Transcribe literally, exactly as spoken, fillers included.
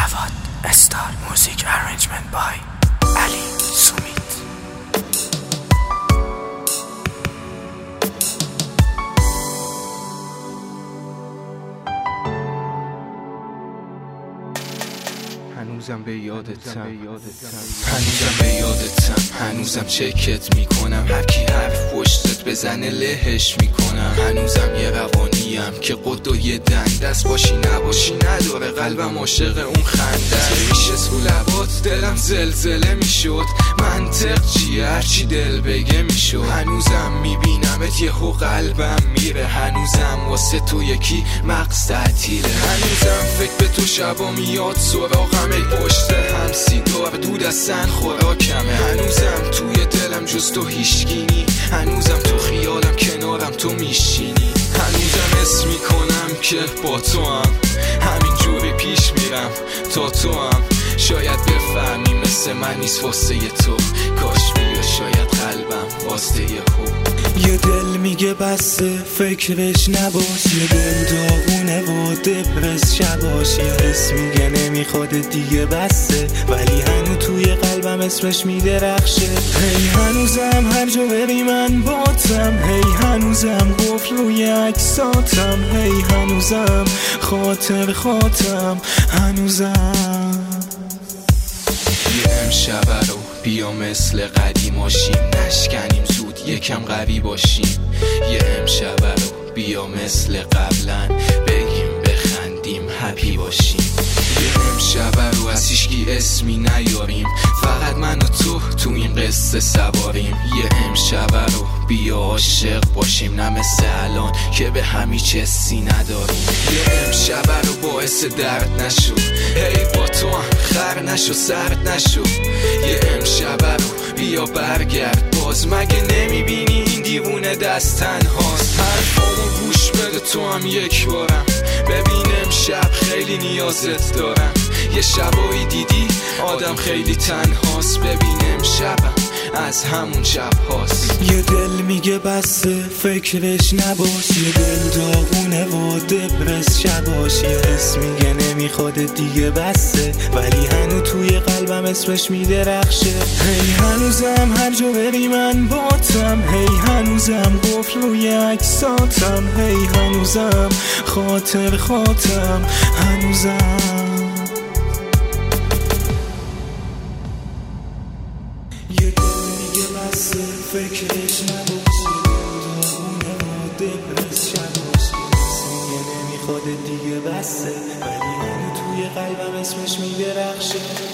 جواد استار موزیک ارنجمنت بای علی سومیت. هنوزم به یادتم هنوزم به یادتم هنوزم چکت میکنم، هر کی حرف پشتت بزنه لهش میکنم. هنوزم یه روانیم که قد و یه دندست، باشی نباشی نداره قلبم عاشق اون خنده. میشه تو لبات دلم زلزله میشد، منطق چیه هرچی دل بگه میشد. هنوزم میبینمت یهو قلبم میره، هنوزم واسه تو یکی مغز تعطیله. هنوزم فکر به تو شبا میاد سراغم، ای پشت هم سیگار دود از سن خوراکمه. هنوزم توی دلم جز تو هیشگینی، هنوزم تو خیالم کنارم تو میشینی. هنوزم اسم میکنم که با تو هم همین جوری پیش میرم تا تو هم شاید بفهمی مثل من نیست واسه تو. کاش بیا شاید قلبم واسه یه خوب. یه دل میگه بسته فکرش نباش، یه دل داغونه و دپرس شباش. یه حس میگه نمیخواد دیگه بسته، ولی هنو توی قلبم اسمش میدرخشه. هی هنوزم هر جا بری من باتم، هی هنوزم قفل روی عکساتم، هی هنوزم خاطر خاطرم هنوزم. یه امشب رو بیا مثل قدیماشیم، نشکنیم زود یکم قوی باشیم. یه امشب رو بیا مثل قبلا، بگیم بخندیم هپی باشیم. یه امشب رو از هیچکی اسمی نیاریم، فقط من و تو تو این قصه سواریم. یه امشب رو بیا عاشق باشیم، نه مثل الان که به همی چسی نداریم. یه امشب رو باعث درد نشو، هی با تو هم خر نشو سرد نشو. یه امشب رو بیا برگرد باز، مگه نمیبینی این دیوونه دست تنهاست. حرفامو گوش بده تو هم یک بارم، ببین امشب خیلی نیازت دارم. یه شبایی دیدی آدم خیلی تنهاست، ببین امشبم از همون شب هاست. یه دل میگه بسته فکرش نباش، یه دل داغونه و دپرس شباش. یه حس میگه نمیخواد دیگه بسته، ولی هنو توی قلبم اسمش میدرخشه. هی هنوزم هر جا بری من باتم، هی هنوزم قفل روی عکساتم، هی هنوزم خاطر خاطرم هنوزم. یه دل میگه بسته فکرش نباش، داغونه و دپرس شباش. میگه نمیخواد دیگه بسته، ولی هنو توی قلبم اسمش میدرخشه.